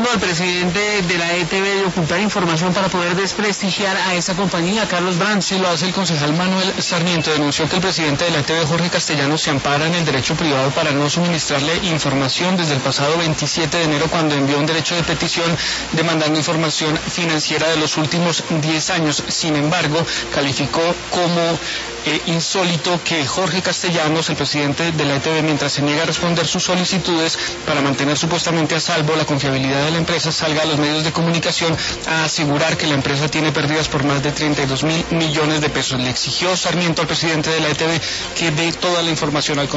acusando al presidente de la ETV de ocultar información para poder desprestigiar a esa compañía, Carlos Brandt. Sí, lo hace el concejal Manuel Sarmiento. Denunció que el presidente de la ETV, Jorge Castellanos, se ampara en el derecho privado para no suministrarle información desde el pasado 27 de enero, cuando envió un derecho de petición demandando información financiera de los últimos 10 años. Sin embargo, calificó como insólito que Jorge Castellanos, el presidente de la ETV, mientras se niega a responder sus solicitudes para mantener supuestamente a salvo la confiabilidad de la empresa, salga a los medios de comunicación a asegurar que la empresa tiene pérdidas por más de 32.000 millones de pesos. Le exigió Sarmiento al presidente de la ETV que dé toda la información al